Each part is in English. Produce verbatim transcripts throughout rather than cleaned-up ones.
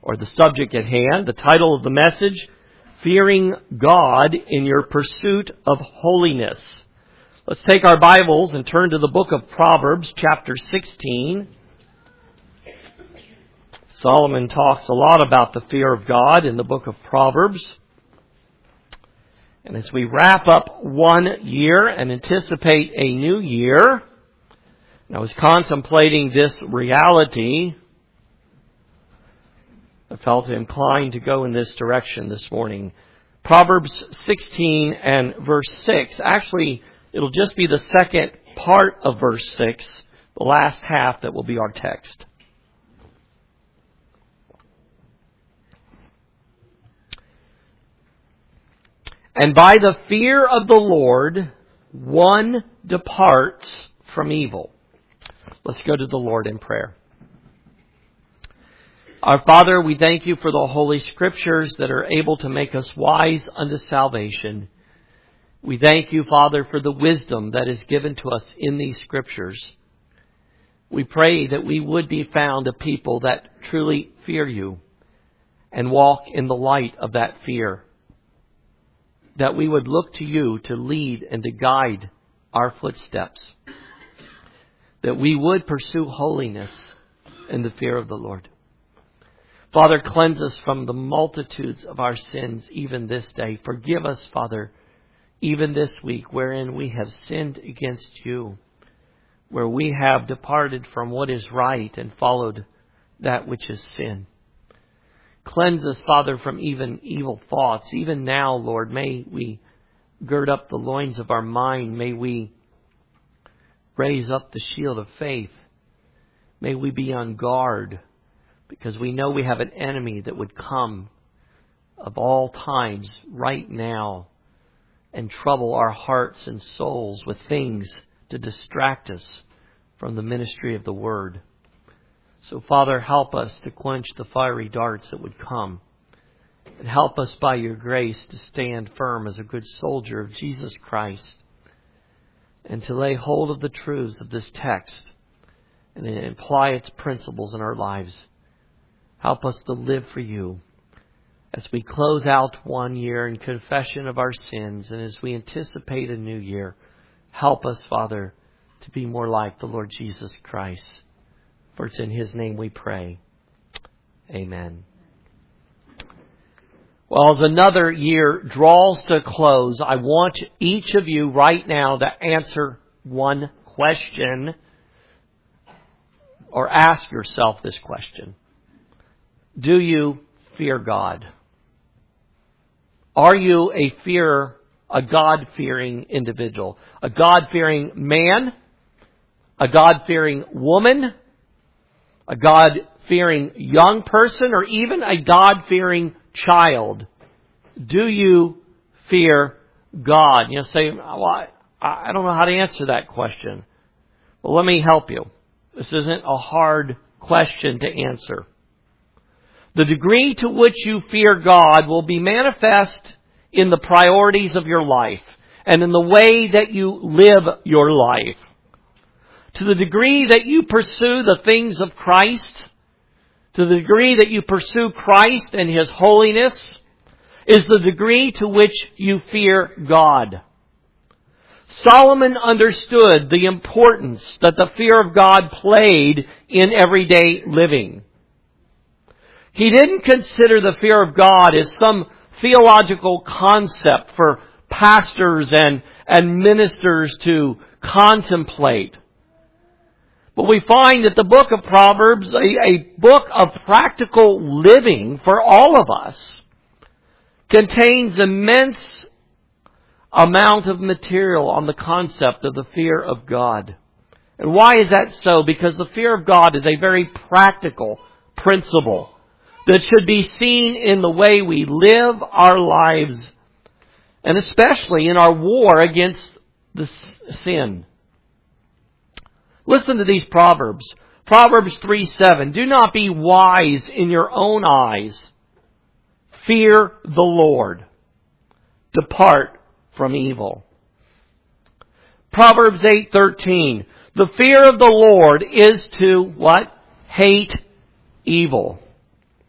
or the subject at hand. The title of the message, Fearing God in Your Pursuit of Holiness. Let's take our Bibles and turn to the book of Proverbs, chapter sixteen. Solomon talks a lot about the fear of God in the book of Proverbs. And as we wrap up one year and anticipate a new year, and I was contemplating this reality, I felt inclined to go in this direction this morning. Proverbs sixteen and verse six. Actually, it'll just be the second part of verse six, the last half that will be our text. And by the fear of the Lord, one departs from evil. Let's go to the Lord in prayer. Our Father, we thank you for the Holy Scriptures that are able to make us wise unto salvation. We thank you, Father, for the wisdom that is given to us in these Scriptures. We pray that we would be found a people that truly fear you and walk in the light of that fear. That we would look to you to lead and to guide our footsteps. That we would pursue holiness in the fear of the Lord. Father, cleanse us from the multitudes of our sins even this day. Forgive us, Father, even this week wherein we have sinned against you, where we have departed from what is right and followed that which is sin. Cleanse us, Father, from even evil thoughts. Even now, Lord, may we gird up the loins of our mind. May we raise up the shield of faith. May we be on guard, because we know we have an enemy that would come of all times right now and trouble our hearts and souls with things to distract us from the ministry of the Word. So, Father, help us to quench the fiery darts that would come. And help us by your grace to stand firm as a good soldier of Jesus Christ. And to lay hold of the truths of this text and apply its principles in our lives. Help us to live for you as we close out one year in confession of our sins and as we anticipate a new year. Help us, Father, to be more like the Lord Jesus Christ. For it's in His name we pray. Amen. Well, as another year draws to close, I want each of you right now to answer one question, or ask yourself this question. Do you fear God? Are you a fear, a God-fearing individual? A God-fearing man? A God-fearing woman? A God-fearing young person? Or even a God-fearing child? Do you fear God? You know, say, well, I, I don't know how to answer that question. Well, let me help you. This isn't a hard question to answer. The degree to which you fear God will be manifest in the priorities of your life and in the way that you live your life. To the degree that you pursue the things of Christ, to the degree that you pursue Christ and His holiness, is the degree to which you fear God. Solomon understood the importance that the fear of God played in everyday living. He didn't consider the fear of God as some theological concept for pastors and, and ministers to contemplate. But we find that the book of Proverbs, a, a book of practical living for all of us, contains immense amount of material on the concept of the fear of God. And why is that so? Because the fear of God is a very practical principle that should be seen in the way we live our lives, and especially in our war against the sin. Listen to these Proverbs. Proverbs three seven. Do not be wise in your own eyes. Fear the Lord. Depart from evil. Proverbs eight thirteen. The fear of the Lord is to what? Hate evil.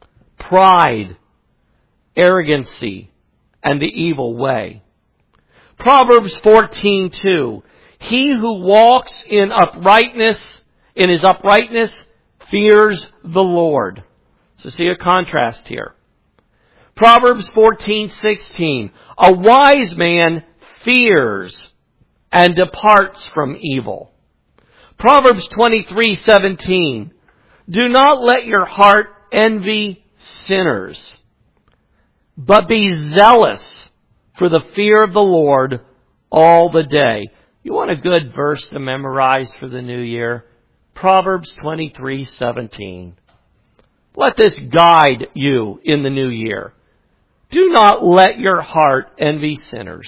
pride, arrogancy, and the evil way. Proverbs fourteen two. He who walks in uprightness, in his uprightness, fears the Lord. So see a contrast here. Proverbs fourteen sixteen. A wise man fears and departs from evil. Proverbs twenty-three seventeen. Do not let your heart envy sinners, but be zealous for the fear of the Lord all the day. You want a good verse to memorize for the new year? Proverbs twenty-three seventeen. Let this guide you in the new year. Do not let your heart envy sinners,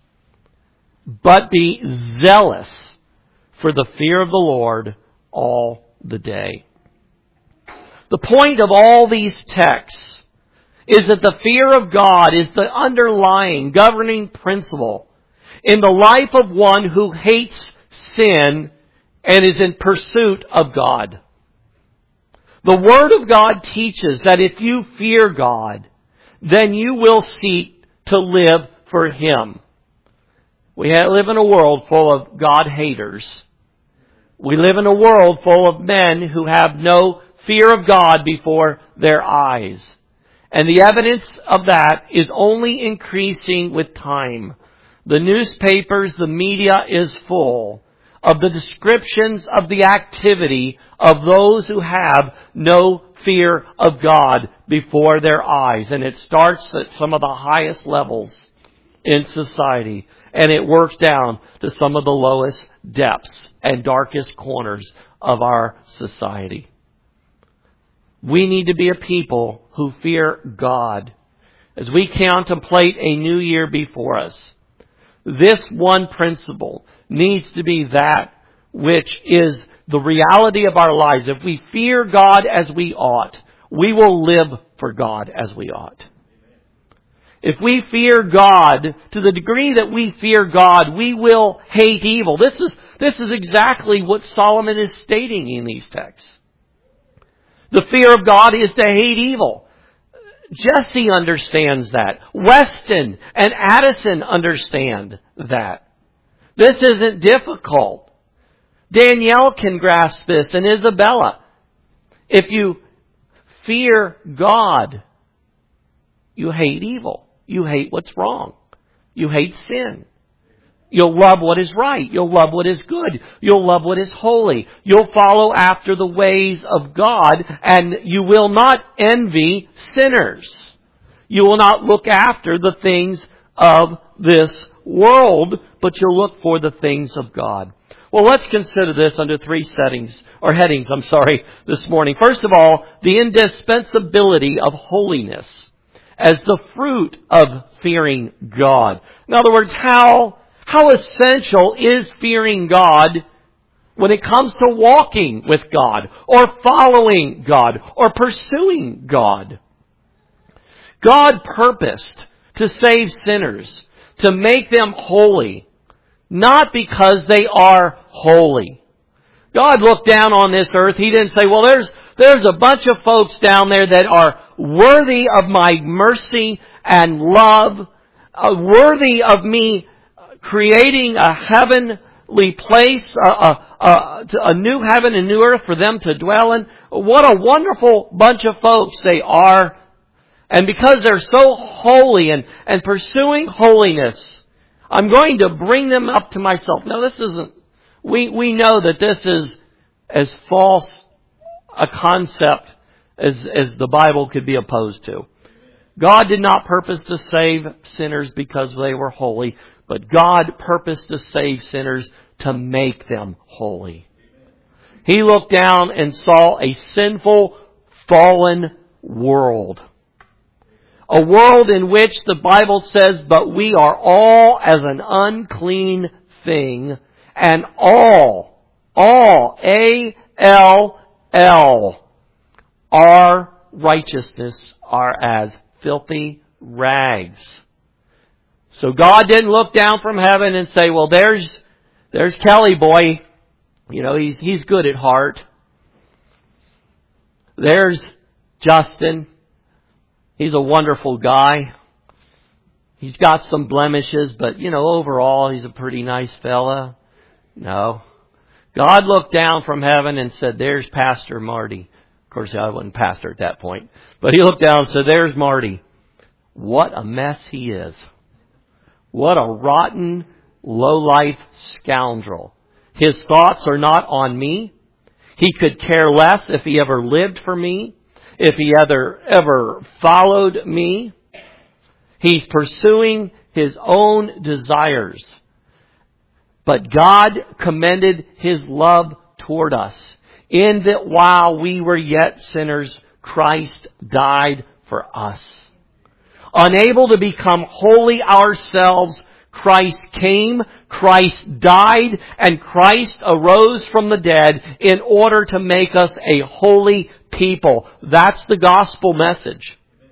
but be zealous for the fear of the Lord all the day. The point of all these texts is that the fear of God is the underlying governing principle in the life of one who hates sin and is in pursuit of God. The Word of God teaches that if you fear God, then you will seek to live for Him. We live in a world full of God-haters. We live in a world full of men who have no fear of God before their eyes. And the evidence of that is only increasing with time. The newspapers, the media is full of the descriptions of the activity of those who have no fear of God before their eyes. And it starts at some of the highest levels in society. And it works down to some of the lowest depths and darkest corners of our society. We need to be a people who fear God. As we contemplate a new year before us, this one principle needs to be that which is the reality of our lives. If we fear God as we ought, we will live for God as we ought. If we fear God to the degree that we fear God, we will hate evil. This is, this is exactly what Solomon is stating in these texts. The fear of God is to hate evil. Jesse understands that. Weston and Addison understand that. This isn't difficult. Danielle can grasp this, and Isabella. If you fear God, you hate evil. You hate what's wrong. You hate sin. You'll love what is right. You'll love what is good. You'll love what is holy. You'll follow after the ways of God, and you will not envy sinners. You will not look after the things of this world, but you'll look for the things of God. Well, let's consider this under three settings, or headings, I'm sorry, this morning. First of all, the indispensability of holiness as the fruit of fearing God. In other words, how, how essential is fearing God when it comes to walking with God, or following God, or pursuing God? God purposed to save sinners, to make them holy, not because they are holy. God looked down on this earth. He didn't say, well, there's, there's a bunch of folks down there that are worthy of my mercy and love, uh, worthy of me creating a heavenly place, a, a, a, a new heaven and new earth for them to dwell in. What a wonderful bunch of folks they are. And because they're so holy and, and pursuing holiness, I'm going to bring them up to myself. Now, this isn't, we, we know that this is as false a concept as, as the Bible could be opposed to. God did not purpose to save sinners because they were holy, but God purposed to save sinners to make them holy. He looked down and saw a sinful, fallen world. A world in which the Bible says, but we are all as an unclean thing, and all, all, A L L, our righteousness are as filthy rags. So God didn't look down from heaven and say, well, there's, there's Kelly boy. You know, he's, he's good at heart. There's Justin. He's a wonderful guy. He's got some blemishes, but, you know, overall, he's a pretty nice fella. No. God looked down from heaven and said, there's Pastor Marty. Of course, I wasn't pastor at that point. But he looked down and said, there's Marty. What a mess he is. What a rotten, low-life scoundrel. His thoughts are not on me. He could care less if he ever lived for me, if he ever, ever followed me. He's pursuing his own desires. But God commended His love toward us, in that while we were yet sinners, Christ died for us. Unable to become holy ourselves, Christ came, Christ died, and Christ arose from the dead in order to make us a holy people. That's the gospel message.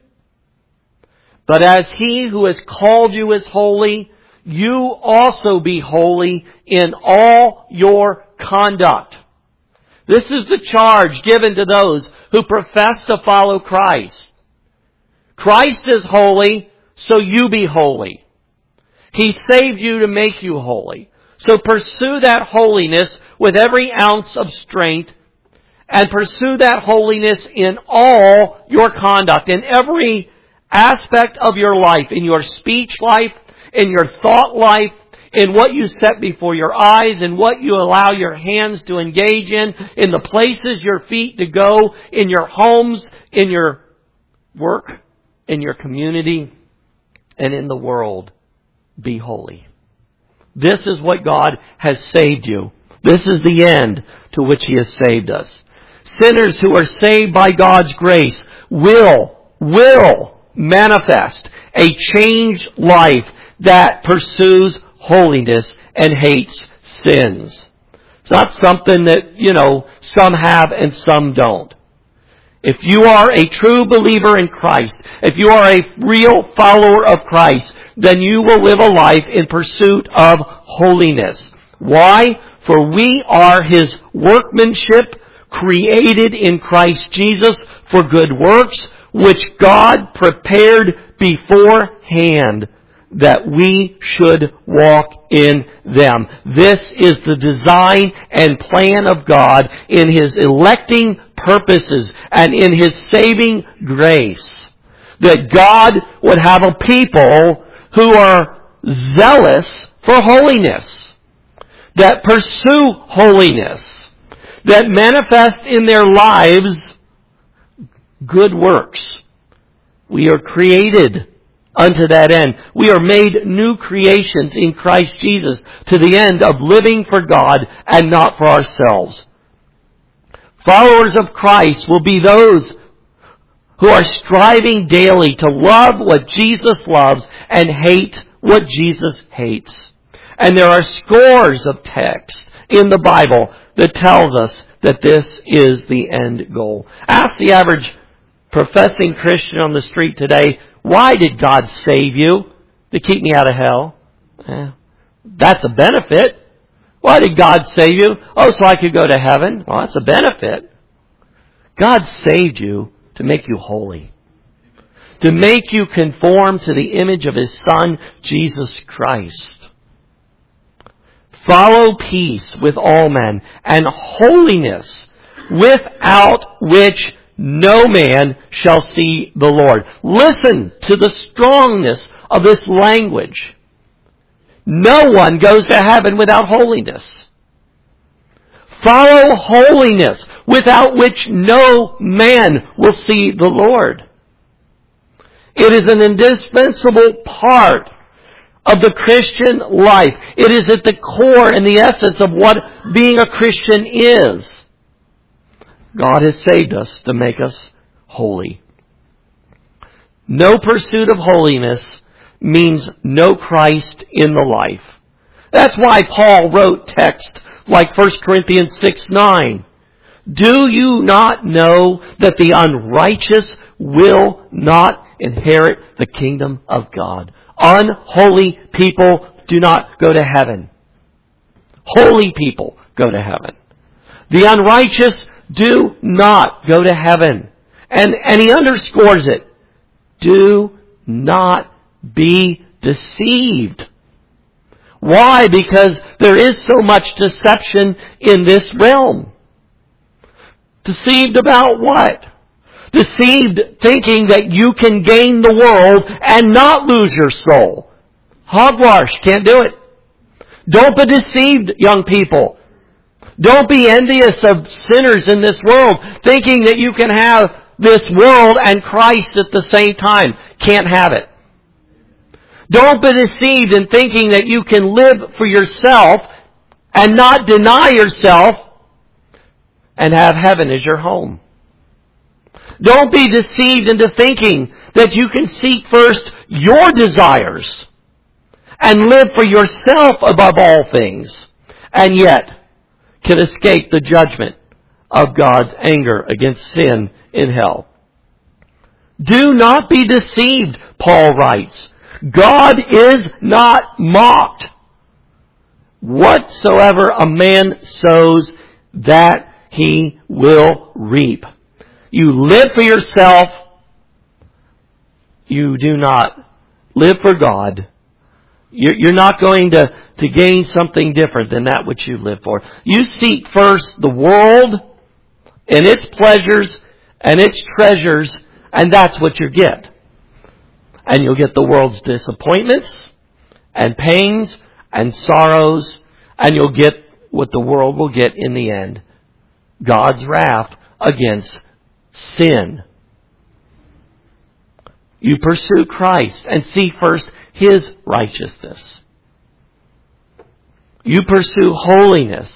But as He who has called you is holy, you also be holy in all your conduct. This is the charge given to those who profess to follow Christ. Christ is holy, so you be holy. He saved you to make you holy. So pursue that holiness with every ounce of strength, and pursue that holiness in all your conduct, in every aspect of your life, in your speech life, in your thought life, in what you set before your eyes, in what you allow your hands to engage in, in the places your feet to go, in your homes, in your work, in your community, and in the world. Be holy. This is what God has saved you. This is the end to which He has saved us. Sinners who are saved by God's grace will, will manifest a changed life that pursues holiness and hates sins. It's not something that, you know, some have and some don't. If you are a true believer in Christ, if you are a real follower of Christ, then you will live a life in pursuit of holiness. Why? For we are His workmanship, created in Christ Jesus for good works, which God prepared beforehand that we should walk in them. This is the design and plan of God in His electing purposes and in His saving grace. That God would have a people who are zealous for holiness, that pursue holiness, that manifest in their lives good works. We are created unto that end. We are made new creations in Christ Jesus to the end of living for God and not for ourselves. Followers of Christ will be those who are striving daily to love what Jesus loves and hate what Jesus hates. And there are scores of texts in the Bible that tells us that this is the end goal. Ask the average professing Christian on the street today, why did God save you? To keep me out of hell. Eh, that's a benefit. Why did God save you? Oh, so I could go to heaven. Well, that's a benefit. God saved you to make you holy. To make you conform to the image of His Son, Jesus Christ. Follow peace with all men and holiness, without which no man shall see the Lord. Listen to the strongness of this language. No one goes to heaven without holiness. Follow holiness, without which no man will see the Lord. It is an indispensable part of the Christian life. It is at the core and the essence of what being a Christian is. God has saved us to make us holy. No pursuit of holiness means no Christ in the life. That's why Paul wrote text like First Corinthians six nine. Do you not know that the unrighteous will not inherit the kingdom of God? Unholy people do not go to heaven. Holy people go to heaven. The unrighteous do not go to heaven. And, and he underscores it. Do not be deceived. Why? Because there is so much deception in this realm. Deceived about what? Deceived thinking that you can gain the world and not lose your soul. Hogwash, can't do it. Don't be deceived, young people. Don't be envious of sinners in this world, thinking that you can have this world and Christ at the same time. Can't have it. Don't be deceived in thinking that you can live for yourself and not deny yourself and have heaven as your home. Don't be deceived into thinking that you can seek first your desires and live for yourself above all things, and yet can escape the judgment of God's anger against sin in hell. Do not be deceived, Paul writes. God is not mocked. Whatsoever a man sows, that he will reap. You live for yourself. You do not live for God. You're not going to, to gain something different than that which you live for. You seek first the world and its pleasures and its treasures, and that's what you get. And you'll get the world's disappointments and pains and sorrows, and you'll get what the world will get in the end. God's wrath against sin. You pursue Christ and seek first His righteousness. You pursue holiness,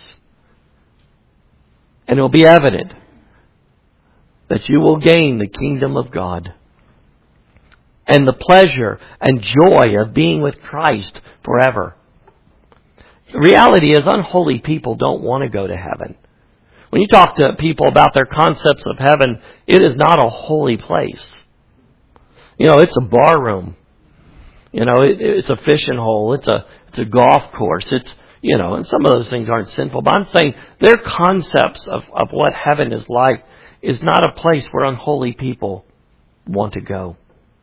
and it will be evident that you will gain the kingdom of God and the pleasure and joy of being with Christ forever. The reality is, unholy people don't want to go to heaven. When you talk to people about their concepts of heaven, it is not a holy place. You know, it's a bar room. You know, it, it's a fishing hole. It's a it's a golf course. It's, you know, and some of those things aren't sinful. But I'm saying their concepts of, of what heaven is like is not a place where unholy people want to go.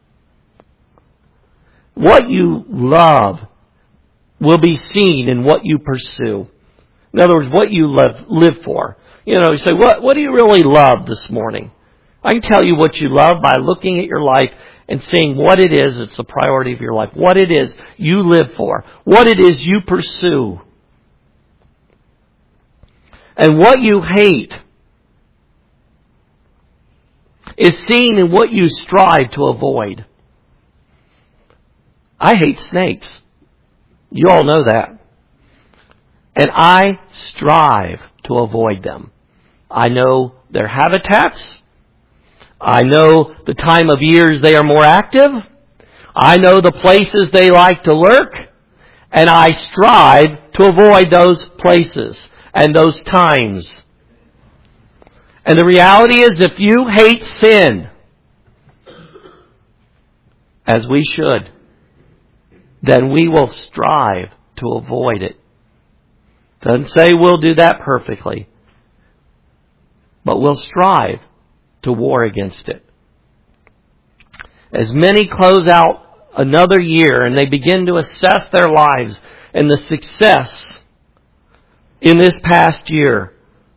What you love will be seen in what you pursue. In other words, what you live, live for. You know, you say, what, what do you really love this morning? I can tell you what you love by looking at your life and seeing what it is that's the priority of your life. What it is you live for. What it is you pursue. And what you hate is seen in what you strive to avoid. I hate snakes. You all know that. And I strive to avoid them. I know their habitats. I know the time of years they are more active. I know the places they like to lurk. And I strive to avoid those places and those times. And the reality is, if you hate sin, as we should, then we will strive to avoid it. Doesn't say we'll do that perfectly, but we'll strive to war against it. As many close out another year and they begin to assess their lives and the success in this past year,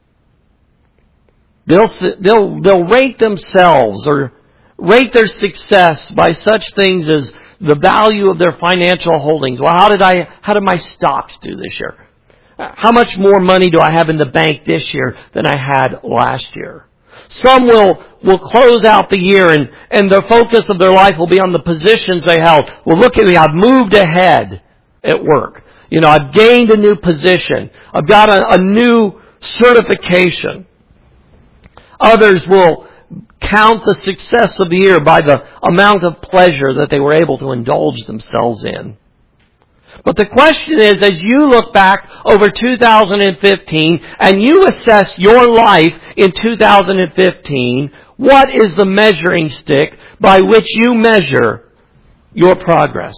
they'll they'll they'll rate themselves or rate their success by such things as the value of their financial holdings. Well, how did I how did my stocks do this year? How much more money do I have in the bank this year than I had last year? Some will, will close out the year and, and the focus of their life will be on the positions they held. Well, look at me, I've moved ahead at work. You know, I've gained a new position. I've got a, a new certification. Others will count the success of the year by the amount of pleasure that they were able to indulge themselves in. But the question is, as you look back over two thousand fifteen and you assess your life in two thousand fifteen, what is the measuring stick by which you measure your progress?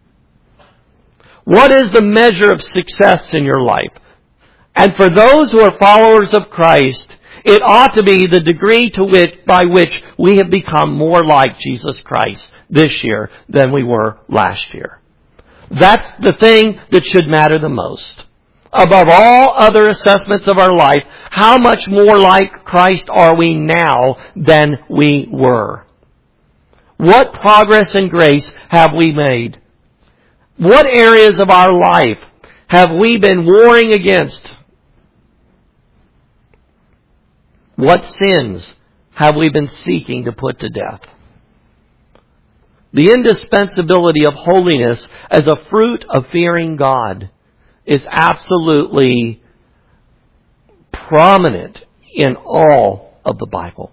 What is the measure of success in your life? And for those who are followers of Christ, It ought to be the degree to which, by which we have become more like Jesus Christ this year than we were last year. That's the thing that should matter the most. Above all other assessments of our life, how much more like Christ are we now than we were? What progress and grace have we made? What areas of our life have we been warring against? What sins have we been seeking to put to death? The indispensability of holiness as a fruit of fearing God is absolutely prominent in all of the Bible.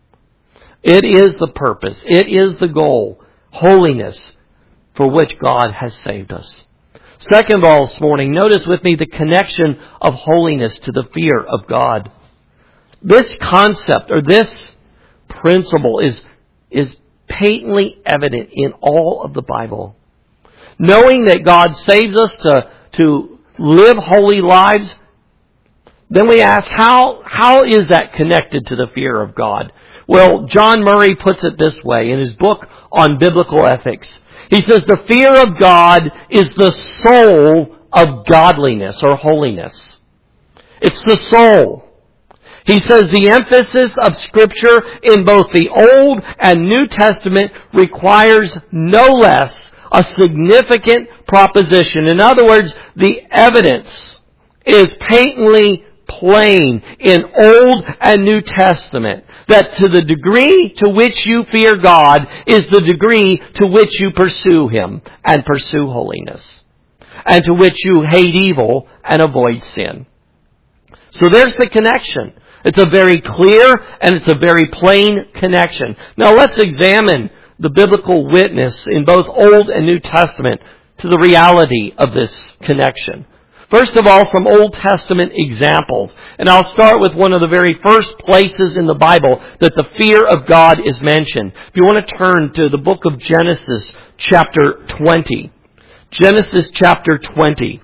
It is the purpose. It is the goal. Holiness for which God has saved us. Second of all this morning, notice with me the connection of holiness to the fear of God. This concept or this principle is, is patently evident in all of the Bible. Knowing that God saves us to, to live holy lives, then we ask, how, how is that connected to the fear of God? Well, John Murray puts it this way in his book on biblical ethics. He says, the fear of God is the soul of godliness or holiness. It's the soul. He says the emphasis of Scripture in both the Old and New Testament requires no less a significant proposition. In other words, the evidence is patently plain in Old and New Testament that to the degree to which you fear God is the degree to which you pursue Him and pursue holiness, and to which you hate evil and avoid sin. So there's the connection. It's a very clear and it's a very plain connection. Now let's examine the biblical witness in both Old and New Testament to the reality of this connection. First of all, from Old Testament examples. And I'll start with one of the very first places in the Bible that the fear of God is mentioned. If you want to turn to the book of Genesis, chapter twenty. Genesis chapter twenty.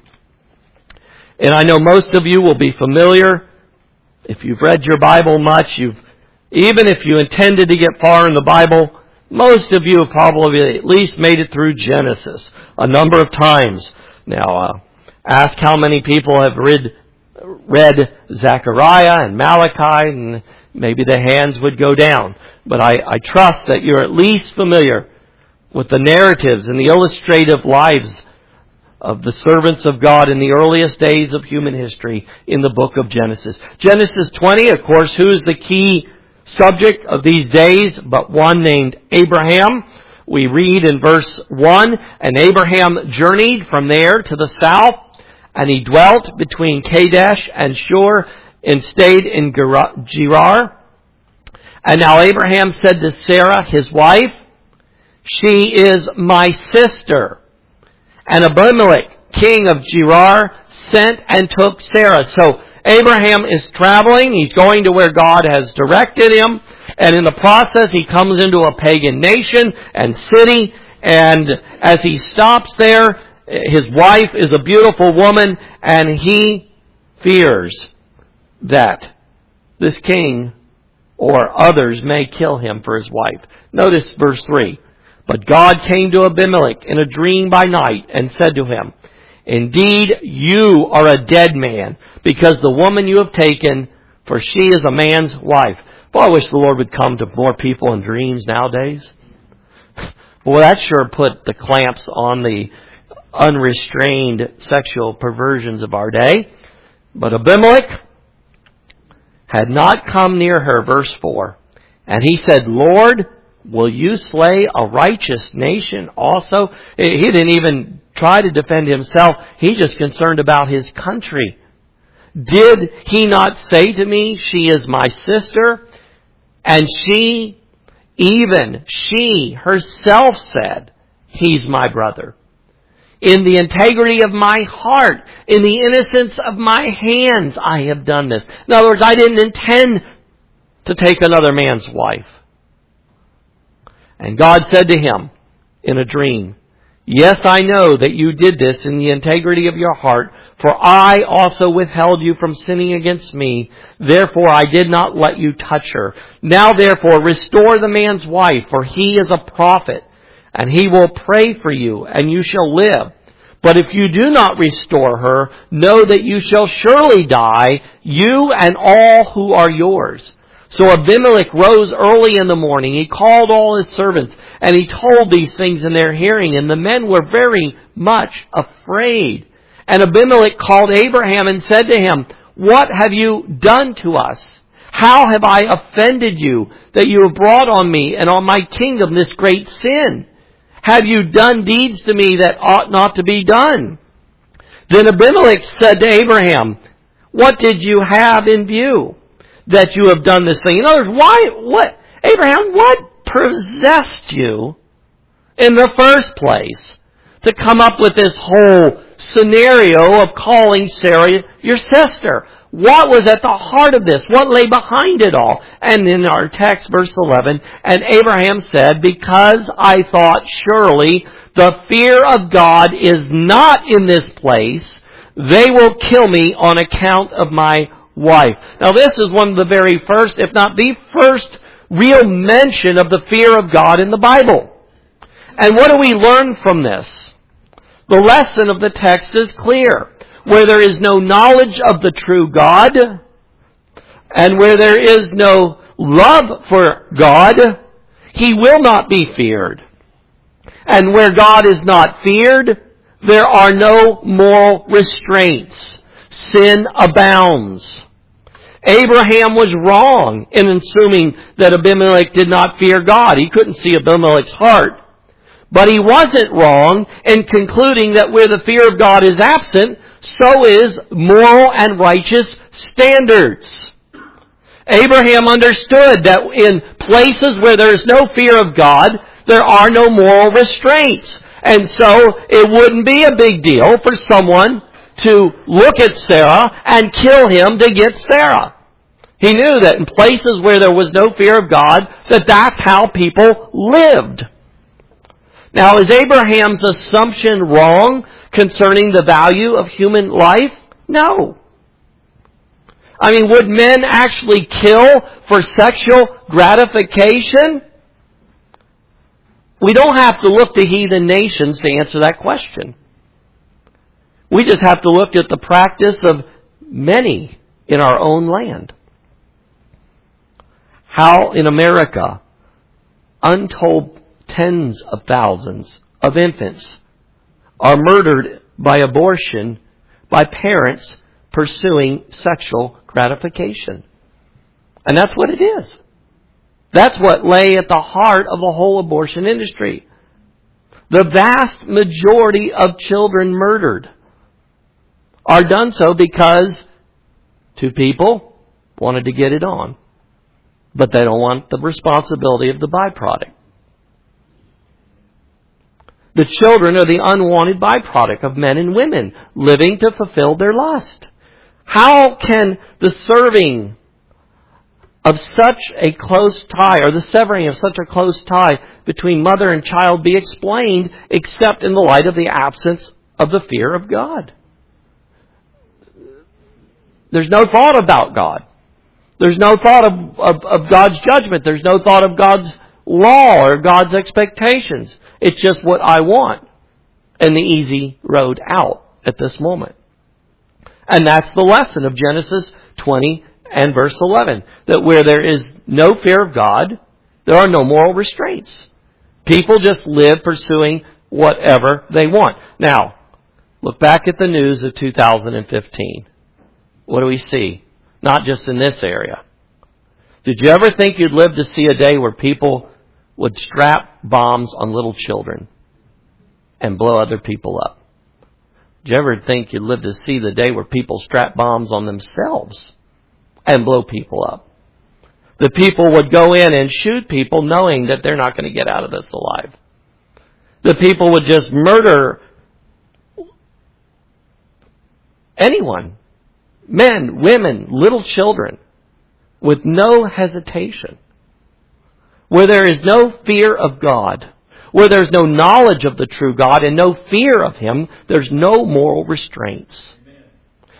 And I know most of you will be familiar. If you've read your Bible much, you've, even if you intended to get far in the Bible, most of you have probably at least made it through Genesis a number of times. Now, uh, ask how many people have read, read Zechariah and Malachi, and maybe the hands would go down. But I, I trust that you're at least familiar with the narratives and the illustrative lives of the servants of God in the earliest days of human history in the book of Genesis. Genesis twenty, of course, who is the key subject of these days but one named Abraham? We read in verse one, and Abraham journeyed from there to the south, and he dwelt between Kadesh and Shur, and stayed in Gerar. And now Abraham said to Sarah, his wife, she is my sister. And Abimelech, king of Gerar, sent and took Sarah. So Abraham is traveling. He's going to where God has directed him. And in the process, he comes into a pagan nation and city. And as he stops there, his wife is a beautiful woman. And he fears that this king or others may kill him for his wife. Notice verse three. But God came to Abimelech in a dream by night and said to him, indeed, you are a dead man, because the woman you have taken, for she is a man's wife. Boy, I wish the Lord would come to more people in dreams nowadays. Boy, that sure put the clamps on the unrestrained sexual perversions of our day. But Abimelech had not come near her, verse four. And he said, Lord, will you slay a righteous nation also? He didn't even try to defend himself. He's just concerned about his country. Did he not say to me, she is my sister? And she, even she herself said, he's my brother. In the integrity of my heart, in the innocence of my hands, I have done this. In other words, I didn't intend to take another man's wife. And God said to him in a dream, yes, I know that you did this in the integrity of your heart, For I also withheld you from sinning against me. Therefore I did not let you touch her. Now therefore restore the man's wife, for he is a prophet, and he will pray for you, and you shall live. But if you do not restore her, know that you shall surely die, you and all who are yours. So Abimelech rose early in the morning. He called all his servants, and he told these things in their hearing, and the men were very much afraid. And Abimelech called Abraham and said to him, What have you done to us? How have I offended you, that you have brought on me and on my kingdom this great sin? Have you done deeds to me that ought not to be done? Then Abimelech said to Abraham, What did you have in view that you have done this thing? In other words, why, what, Abraham, what possessed you in the first place to come up with this whole scenario of calling Sarah your sister? What was at the heart of this? What lay behind it all? And in our text, verse eleven, and Abraham said, Because I thought surely the fear of God is not in this place, they will kill me on account of my wife. Now this is one of the very first, if not the first, real mention of the fear of God in the Bible. And what do we learn from this? The lesson of the text is clear. Where there is no knowledge of the true God, and where there is no love for God, He will not be feared. And where God is not feared, there are no moral restraints. Sin abounds. Abraham was wrong in assuming that Abimelech did not fear God. He couldn't see Abimelech's heart. But he wasn't wrong in concluding that where the fear of God is absent, so is moral and righteous standards. Abraham understood that in places where there is no fear of God, there are no moral restraints. And so it wouldn't be a big deal for someone to look at Sarah and kill him to get Sarah. He knew that in places where there was no fear of God, that that's how people lived. Now, is Abraham's assumption wrong concerning the value of human life? No. I mean, would men actually kill for sexual gratification? We don't have to look to heathen nations to answer that question. We just have to look at the practice of many in our own land. How in America, untold tens of thousands of infants are murdered by abortion by parents pursuing sexual gratification. And that's what it is. That's what lay at the heart of the whole abortion industry. The vast majority of children murdered are done so because two people wanted to get it on, but they don't want the responsibility of the byproduct. The children are the unwanted byproduct of men and women living to fulfill their lust. How can the serving of such a close tie, or the severing of such a close tie between mother and child be explained except in the light of the absence of the fear of God? There's no thought about God. There's no thought of, of, of God's judgment. There's no thought of God's law or God's expectations. It's just what I want and the easy road out at this moment. And that's the lesson of Genesis twenty and verse eleven. That where there is no fear of God, there are no moral restraints. People just live pursuing whatever they want. Now, look back at the news of two thousand fifteen. What do we see? Not just in this area. Did you ever think you'd live to see a day where people would strap bombs on little children and blow other people up? Did you ever think you'd live to see the day where people strap bombs on themselves and blow people up? The people would go in and shoot people knowing that they're not going to get out of this alive. The people would just murder anyone. Men, women, little children, with no hesitation. Where there is no fear of God, where there's no knowledge of the true God and no fear of Him, there's no moral restraints.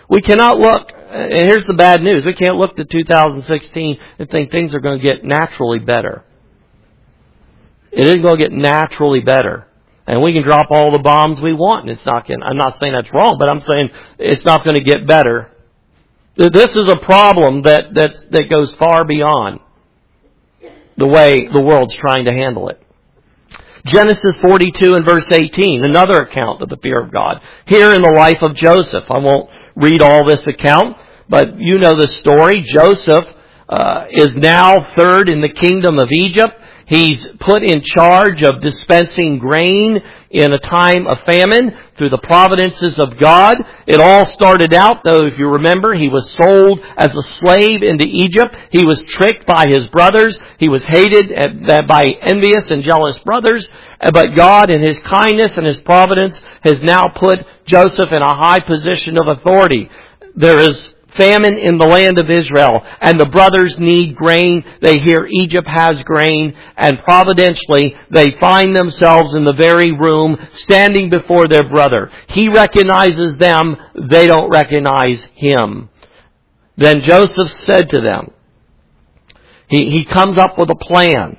We cannot look, and here's the bad news, we can't look to two thousand sixteen and think things are going to get naturally better. It isn't going to get naturally better. And we can drop all the bombs we want, and it's not going to, I'm not saying that's wrong, but I'm saying it's not going to get better. This is a problem that, that, that goes far beyond the way the world's trying to handle it. Genesis forty-two and verse eighteen, another account of the fear of God. Here in the life of Joseph. I won't read all this account, but you know the story. Joseph uh, is now third in the kingdom of Egypt. He's put in charge of dispensing grain in a time of famine through the providences of God. It all started out, though, if you remember, he was sold as a slave into Egypt. He was tricked by his brothers. He was hated by envious and jealous brothers. But God, in His kindness and His providence, has now put Joseph in a high position of authority. There is famine in the land of Israel, and the brothers need grain. They hear Egypt has grain, and providentially they find themselves in the very room standing before their brother. He recognizes them, they don't recognize him. Then Joseph said to them, he, he comes up with a plan.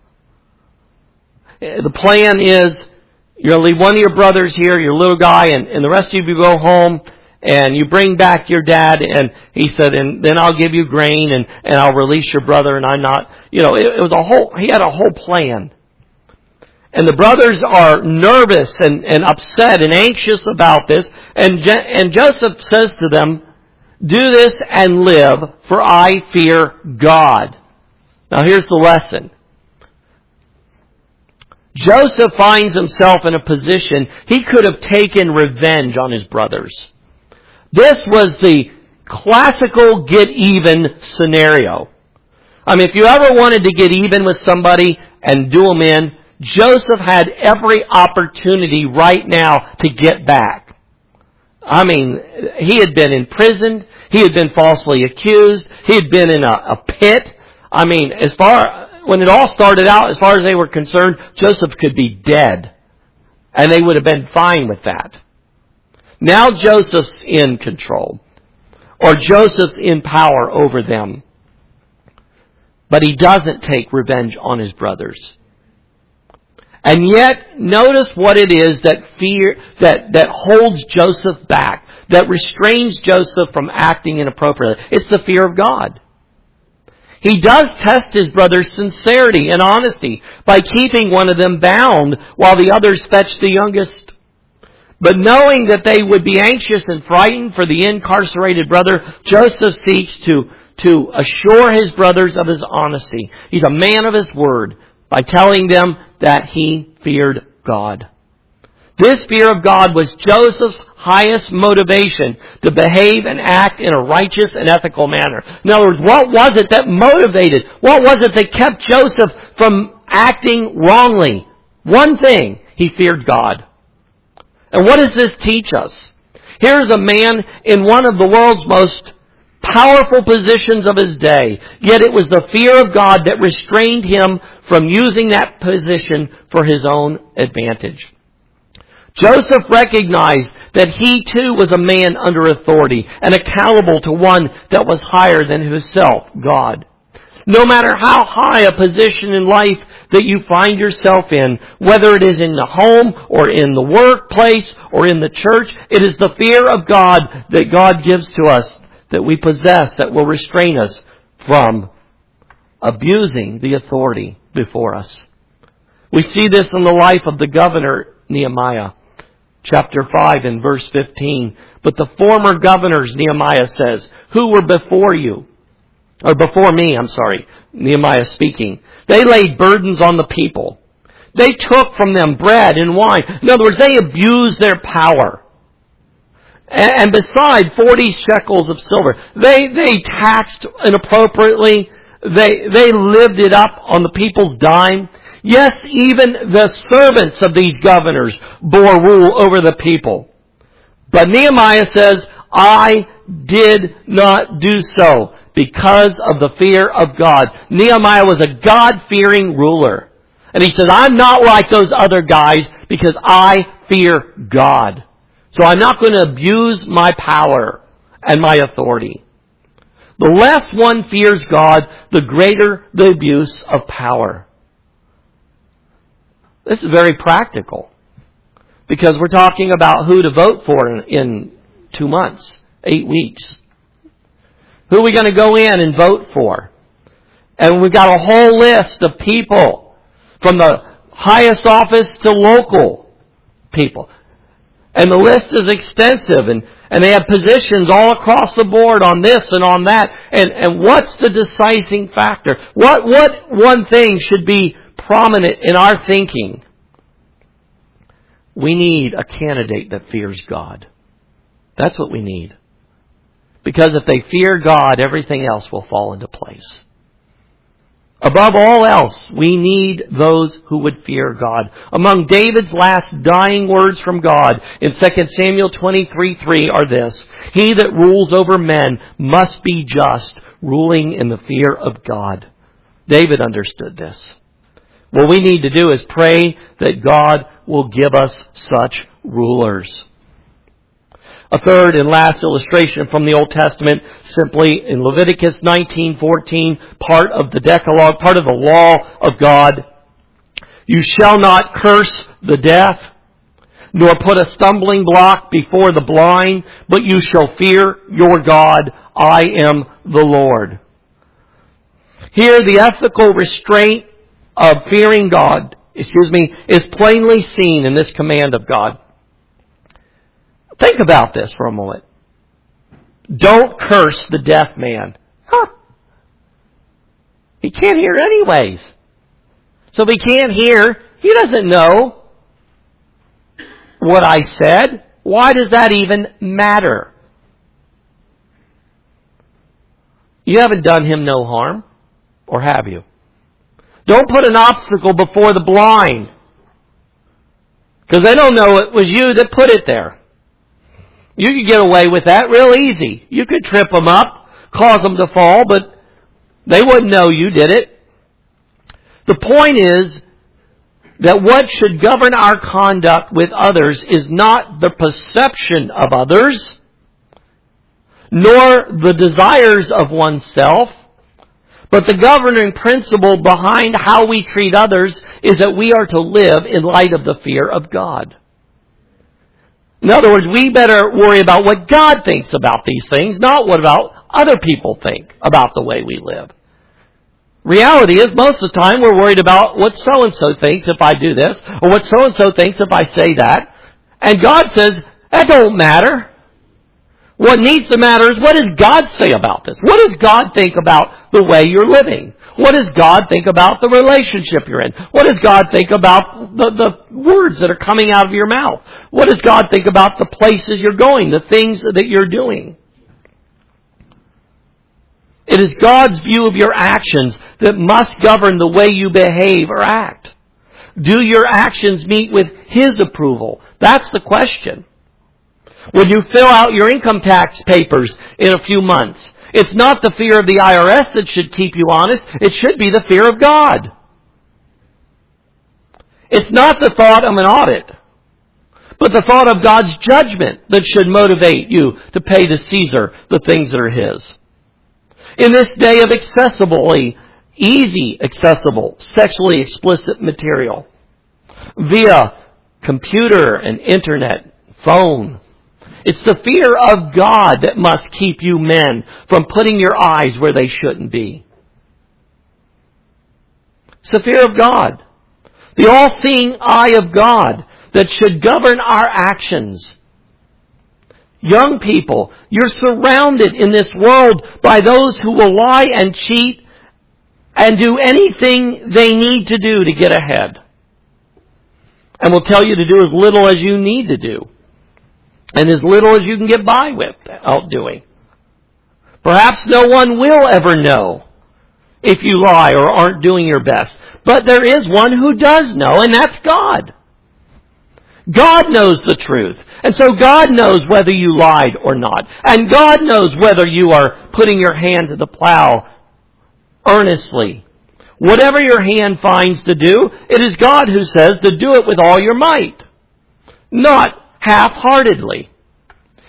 The plan is, you're going to leave one of your brothers here, your little guy, and, and the rest of you go home. And you bring back your dad, and he said, and then I'll give you grain, and, and I'll release your brother, and I'm not, you know, it, it was a whole, he had a whole plan. And the brothers are nervous and, and upset and anxious about this, and, Je- and Joseph says to them, do this and live, for I fear God. Now here's the lesson. Joseph finds himself in a position, he could have taken revenge on his brothers. This was the classical get-even scenario. I mean, if you ever wanted to get even with somebody and do them in, Joseph had every opportunity right now to get back. I mean, he had been imprisoned. He had been falsely accused. He had been in a, a pit. I mean, as far, when it all started out, as far as they were concerned, Joseph could be dead. And they would have been fine with that. Now Joseph's in control, or Joseph's in power over them. But he doesn't take revenge on his brothers. And yet, notice what it is that fear, that, that holds Joseph back, that restrains Joseph from acting inappropriately. It's the fear of God. He does test his brother's sincerity and honesty by keeping one of them bound while the others fetch the youngest. But knowing that they would be anxious and frightened for the incarcerated brother, Joseph seeks to, to assure his brothers of his honesty. He's a man of his word by telling them that he feared God. This fear of God was Joseph's highest motivation to behave and act in a righteous and ethical manner. In other words, what was it that motivated? What was it that kept Joseph from acting wrongly? One thing, he feared God. And what does this teach us? Here's a man in one of the world's most powerful positions of his day. Yet it was the fear of God that restrained him from using that position for his own advantage. Joseph recognized that he too was a man under authority and accountable to one that was higher than himself, God. No matter how high a position in life that you find yourself in, whether it is in the home or in the workplace or in the church, it is the fear of God that God gives to us, that we possess, that will restrain us from abusing the authority before us. We see this in the life of the governor Nehemiah, chapter five and verse fifteen. But the former governors, Nehemiah says, who were before you, or before me, I'm sorry, Nehemiah speaking, they laid burdens on the people. They took from them bread and wine. In other words, they abused their power. And beside forty shekels of silver, they, they taxed inappropriately. They, they lived it up on the people's dime. Yes, even the servants of these governors bore rule over the people. But Nehemiah says, I did not do so because of the fear of God. Nehemiah was a God-fearing ruler. And he says, I'm not like those other guys because I fear God. So I'm not going to abuse my power and my authority. The less one fears God, the greater the abuse of power. This is very practical, because we're talking about who to vote for in, in two months, eight weeks. Who are we going to go in and vote for? And we've got a whole list of people, from the highest office to local people. And the list is extensive, and, and they have positions all across the board on this and on that. And, and what's the deciding factor? What, what one thing should be prominent in our thinking? We need a candidate that fears God. That's what we need. Because if they fear God, everything else will fall into place. Above all else, we need those who would fear God. Among David's last dying words from God in Second Samuel twenty-three three are this: He that rules over men must be just, ruling in the fear of God. David understood this. What we need to do is pray that God will give us such rulers. A third and last illustration from the Old Testament, simply in Leviticus nineteen fourteen, part of the Decalogue, part of the law of God. You shall not curse the deaf, nor put a stumbling block before the blind, but you shall fear your God. I am the Lord. Here, the ethical restraint of fearing God, excuse me, is plainly seen in this command of God. Think about this for a moment. Don't curse the deaf man. Huh. He can't hear anyways. So if he can't hear, he doesn't know what I said. Why does that even matter? You haven't done him no harm, or have you? Don't put an obstacle before the blind, because they don't know it was you that put it there. You could get away with that real easy. You could trip them up, cause them to fall, but they wouldn't know you did it. The point is that what should govern our conduct with others is not the perception of others, nor the desires of oneself, but the governing principle behind how we treat others is that we are to live in light of the fear of God. In other words, we better worry about what God thinks about these things, not what about other people think about the way we live. Reality is, most of the time, we're worried about what so-and-so thinks if I do this, or what so-and-so thinks if I say that. And God says, that don't matter. What needs to matter is, what does God say about this? What does God think about the way you're living? What does God think about the relationship you're in? What does God think about the, the words that are coming out of your mouth? What does God think about the places you're going, the things that you're doing? It is God's view of your actions that must govern the way you behave or act. Do your actions meet with His approval? That's the question. When you fill out your income tax papers in a few months, it's not the fear of the I R S that should keep you honest. It should be the fear of God. It's not the thought of an audit, but the thought of God's judgment that should motivate you to pay to Caesar the things that are His. In this day of accessibly, easy accessible, sexually explicit material, via computer and internet, phone, it's the fear of God that must keep you men from putting your eyes where they shouldn't be. It's the fear of God, the all-seeing eye of God that should govern our actions. Young people, you're surrounded in this world by those who will lie and cheat and do anything they need to do to get ahead. And will tell you to do as little as you need to do. And as little as you can get by with out doing. Perhaps no one will ever know if you lie or aren't doing your best. But there is one who does know, and that's God. God knows the truth. And so God knows whether you lied or not. And God knows whether you are putting your hand to the plow earnestly. Whatever your hand finds to do, it is God who says to do it with all your might. Not half-heartedly.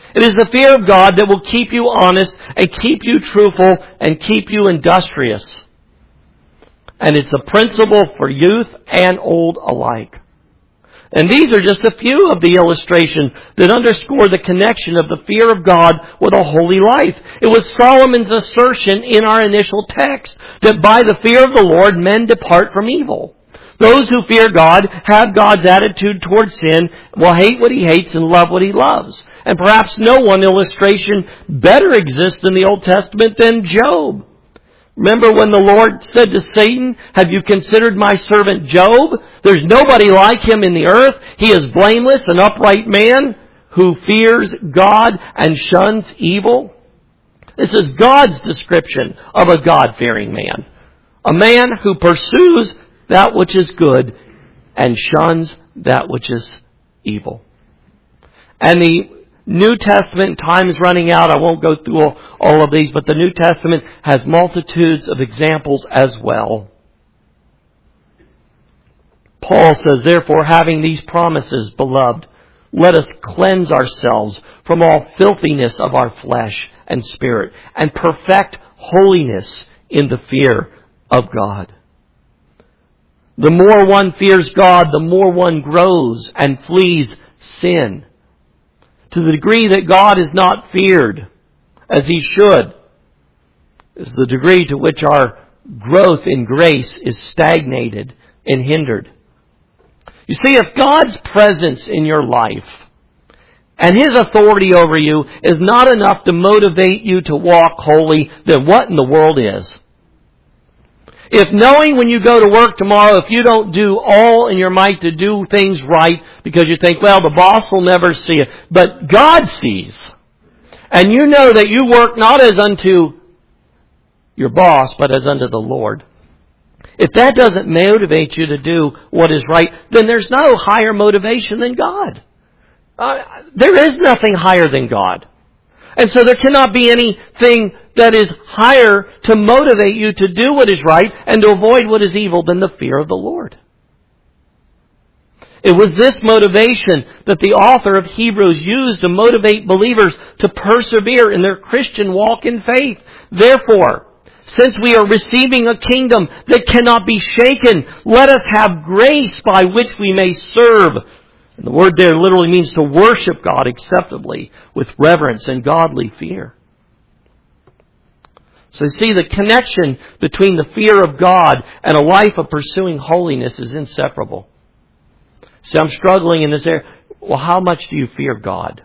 It is the fear of God that will keep you honest and keep you truthful and keep you industrious. And it's a principle for youth and old alike. And these are just a few of the illustrations that underscore the connection of the fear of God with a holy life. It was Solomon's assertion in our initial text that by the fear of the Lord men depart from evil. Those who fear God have God's attitude towards sin, will hate what He hates and love what He loves. And perhaps no one illustration better exists in the Old Testament than Job. Remember when the Lord said to Satan, have you considered my servant Job? There's nobody like him in the earth. He is blameless, an upright man who fears God and shuns evil. This is God's description of a God-fearing man. A man who pursues that which is good and shuns that which is evil. And the New Testament, time is running out. I won't go through all, all of these, but the New Testament has multitudes of examples as well. Paul says, therefore, having these promises, beloved, let us cleanse ourselves from all filthiness of our flesh and spirit, and perfect holiness in the fear of God. The more one fears God, the more one grows and flees sin. To the degree that God is not feared as He should, is the degree to which our growth in grace is stagnated and hindered. You see, if God's presence in your life and His authority over you is not enough to motivate you to walk holy, then what in the world is? If knowing when you go to work tomorrow, if you don't do all in your might to do things right because you think, well, the boss will never see it, but God sees. And you know that you work not as unto your boss, but as unto the Lord. If that doesn't motivate you to do what is right, then there's no higher motivation than God. Uh, there is nothing higher than God. And so there cannot be anything that is higher to motivate you to do what is right and to avoid what is evil than the fear of the Lord. It was this motivation that the author of Hebrews used to motivate believers to persevere in their Christian walk in faith. Therefore, since we are receiving a kingdom that cannot be shaken, let us have grace by which we may serve. And the word there literally means to worship God acceptably with reverence and godly fear. So you see, the connection between the fear of God and a life of pursuing holiness is inseparable. See, I'm struggling in this area. Well, how much do you fear God?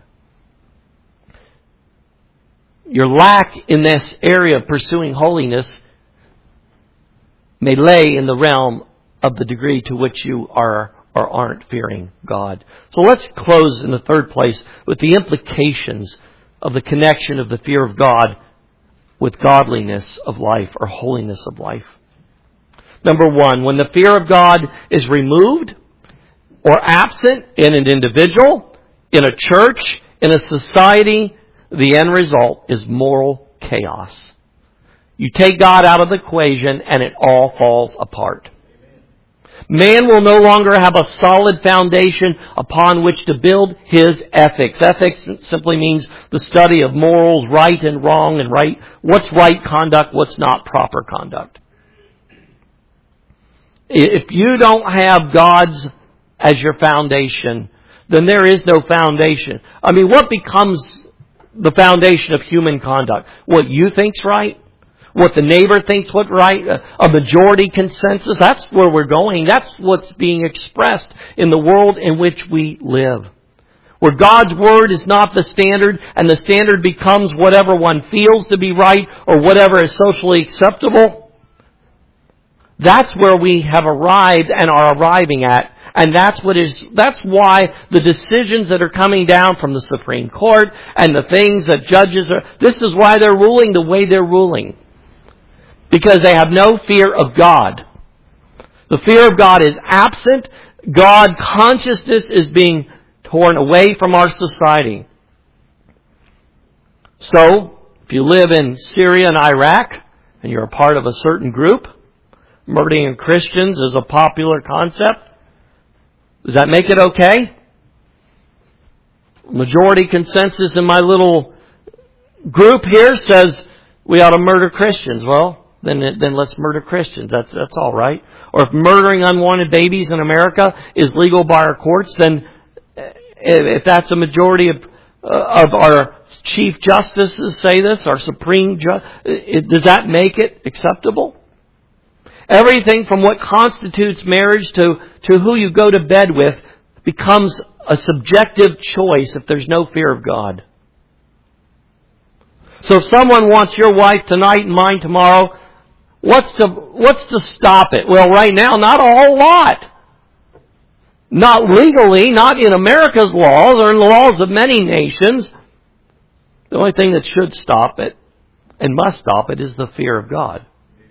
Your lack in this area of pursuing holiness may lay in the realm of the degree to which you are or aren't fearing God. So let's close in the third place with the implications of the connection of the fear of God with godliness of life or holiness of life. Number one, when the fear of God is removed or absent in an individual, in a church, in a society, the end result is moral chaos. You take God out of the equation and it all falls apart. Man will no longer have a solid foundation upon which to build his ethics. Ethics simply means the study of morals, right and wrong, and right, what's right conduct, what's not proper conduct. If you don't have God's as your foundation, then there is no foundation. I mean, what becomes the foundation of human conduct? What you think's right? What the neighbor thinks what's right? A majority consensus? That's where we're going. That's what's being expressed in the world in which we live. Where God's Word is not the standard, and the standard becomes whatever one feels to be right or whatever is socially acceptable. That's where we have arrived and are arriving at. And that's what is, that's why the decisions that are coming down from the Supreme Court and the things that judges are, this is why they're ruling the way they're ruling. Because they have no fear of God. The fear of God is absent. God consciousness is being torn away from our society. So, if you live in Syria and Iraq, and you're a part of a certain group, murdering Christians is a popular concept. Does that make it okay? Majority consensus in my little group here says we ought to murder Christians. Well, then then let's murder Christians. That's that's all right. Or if murdering unwanted babies in America is legal by our courts, then if that's a majority of of our Chief Justices say this, our Supreme Judge, does that make it acceptable? Everything from what constitutes marriage to, to who you go to bed with becomes a subjective choice if there's no fear of God. So if someone wants your wife tonight and mine tomorrow, what's to, what's to stop it? Well, right now, not a whole lot. Not legally, not in America's laws or in the laws of many nations. The only thing that should stop it and must stop it is the fear of God.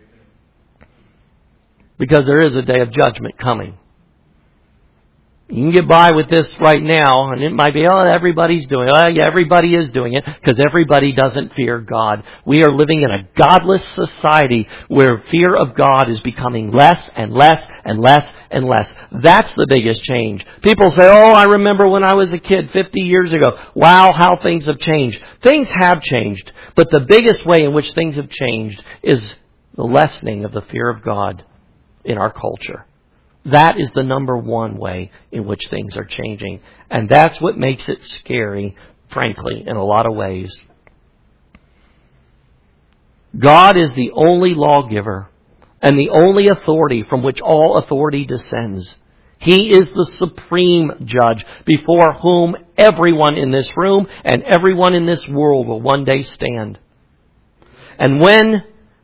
Because there is a day of judgment coming. You can get by with this right now, and it might be, oh, everybody's doing it. Oh, yeah, everybody is doing it, because everybody doesn't fear God. We are living in a godless society where fear of God is becoming less and less and less and less. That's the biggest change. People say, oh, I remember when I was a kid fifty years ago. Wow, how things have changed. Things have changed, but the biggest way in which things have changed is the lessening of the fear of God in our culture. That is the number one way in which things are changing. And that's what makes it scary, frankly, in a lot of ways. God is the only lawgiver and the only authority from which all authority descends. He is the supreme judge before whom everyone in this room and everyone in this world will one day stand. And when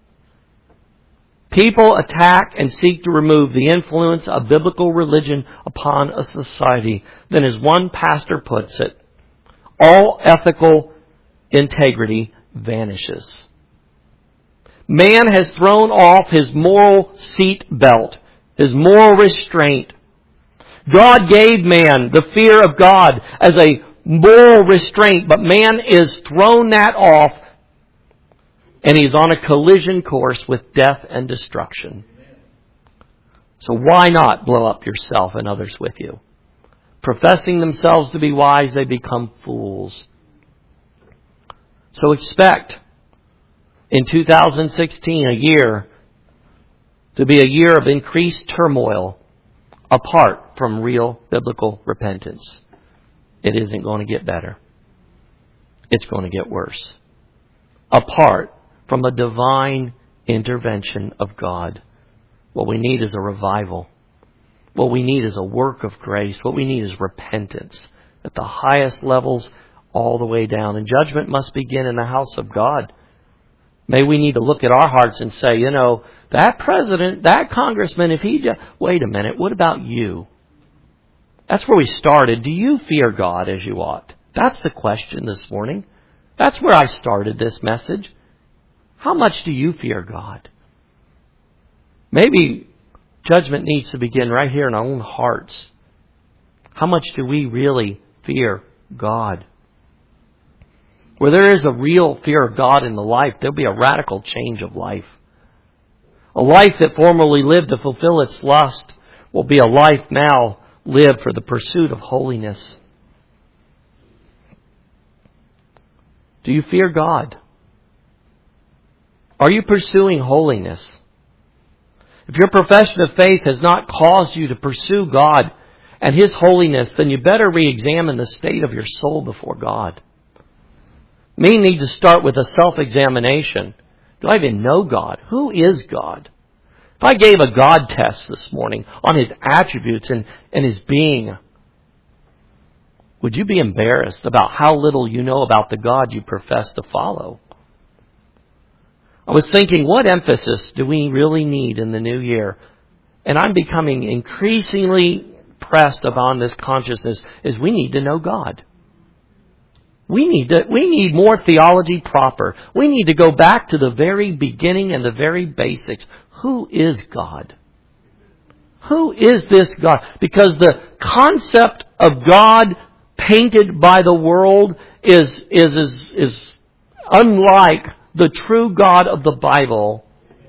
people attack and seek to remove the influence of biblical religion upon a society, then as one pastor puts it, all ethical integrity vanishes. Man has thrown off his moral seat belt, his moral restraint. God gave man the fear of God as a moral restraint, but man is thrown that off, and he's on a collision course with death and destruction. So why not blow up yourself and others with you? Professing themselves to be wise, they become fools. So expect in two thousand sixteen a year to be a year of increased turmoil apart from real biblical repentance. It isn't going to get better. It's going to get worse. Apart from a divine intervention of God. What we need is a revival. What we need is a work of grace. What we need is repentance at the highest levels all the way down. And judgment must begin in the house of God. May we need to look at our hearts and say, you know, that president, that congressman, if he just... Wait a minute, what about you? That's where we started. Do you fear God as you ought? That's the question this morning. That's where I started this message. How much do you fear God? Maybe judgment needs to begin right here in our own hearts. How much do we really fear God? Where there is a real fear of God in the life, there'll be a radical change of life. A life that formerly lived to fulfill its lust will be a life now lived for the pursuit of holiness. Do you fear God? Are you pursuing holiness? If your profession of faith has not caused you to pursue God and His holiness, then you better re-examine the state of your soul before God. You may need to start with a self-examination. Do I even know God? Who is God? If I gave a God test this morning on His attributes and, and His being, would you be embarrassed about how little you know about the God you profess to follow? I was thinking, what emphasis do we really need in the new year? And I'm becoming increasingly pressed upon this consciousness is we need to know God. We need to, we need more theology proper. We need to go back to the very beginning and the very basics. Who is God? Who is this God? Because the concept of God painted by the world is, is, is, is unlike the true God of the Bible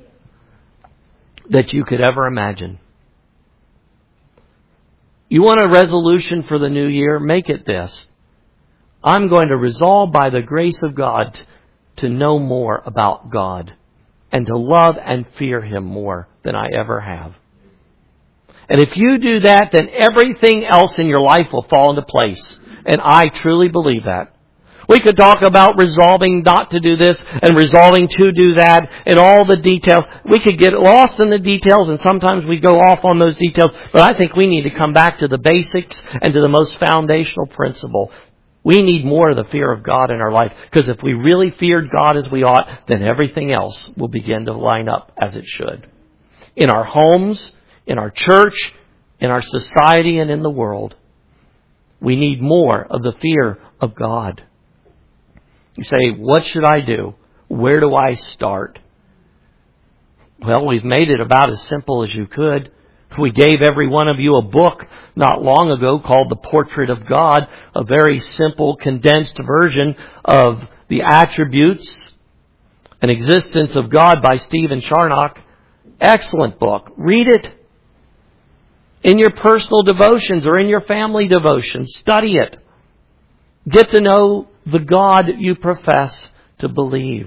that you could ever imagine. You want a resolution for the new year? Make it this. I'm going to resolve by the grace of God to know more about God and to love and fear Him more than I ever have. And if you do that, then everything else in your life will fall into place. And I truly believe that. We could talk about resolving not to do this and resolving to do that and all the details. We could get lost in the details, and sometimes we go off on those details. But I think we need to come back to the basics and to the most foundational principle. We need more of the fear of God in our life. Because if we really feared God as we ought, then everything else will begin to line up as it should. In our homes, in our church, in our society, and in the world. We need more of the fear of God. You say, what should I do? Where do I start? Well, we've made it about as simple as you could. We gave every one of you a book not long ago called The Portrait of God, a very simple, condensed version of the attributes and existence of God by Stephen Charnock. Excellent book. Read it in your personal devotions or in your family devotions. Study it. Get to know the God you profess to believe.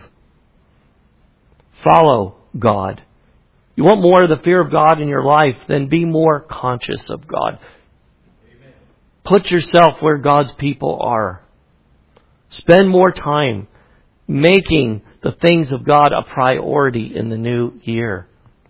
Follow God. You want more of the fear of God in your life, then be more conscious of God. Amen. Put yourself where God's people are. Spend more time making the things of God a priority in the new year.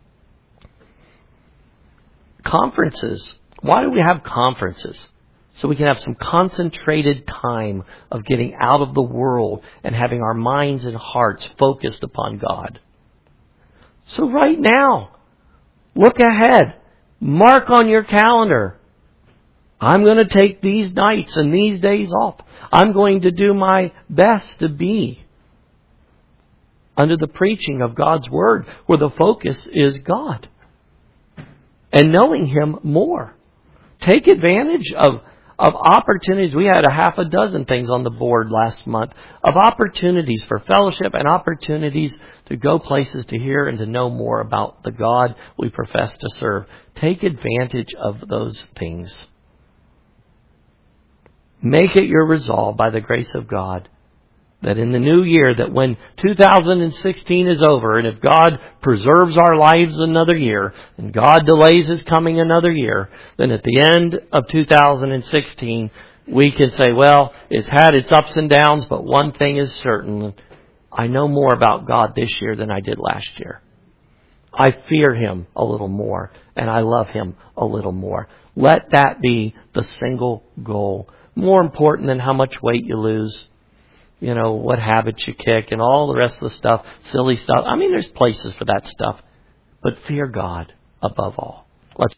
Conferences. Why do we have conferences? So we can have some concentrated time of getting out of the world and having our minds and hearts focused upon God. So right now, look ahead. Mark on your calendar. I'm going to take these nights and these days off. I'm going to do my best to be under the preaching of God's Word, where the focus is God and knowing Him more. Take advantage of Of opportunities. We had a half a dozen things on the board last month of opportunities for fellowship and opportunities to go places to hear and to know more about the God we profess to serve. Take advantage of those things. Make it your resolve by the grace of God that in the new year, that when two thousand sixteen is over, and if God preserves our lives another year, and God delays His coming another year, then at the end of two thousand sixteen, we can say, well, it's had its ups and downs, but one thing is certain. I know more about God this year than I did last year. I fear Him a little more, and I love Him a little more. Let that be the single goal. More important than how much weight you lose. You know, what habits you kick and all the rest of the stuff, silly stuff. I mean, there's places for that stuff. But fear God above all.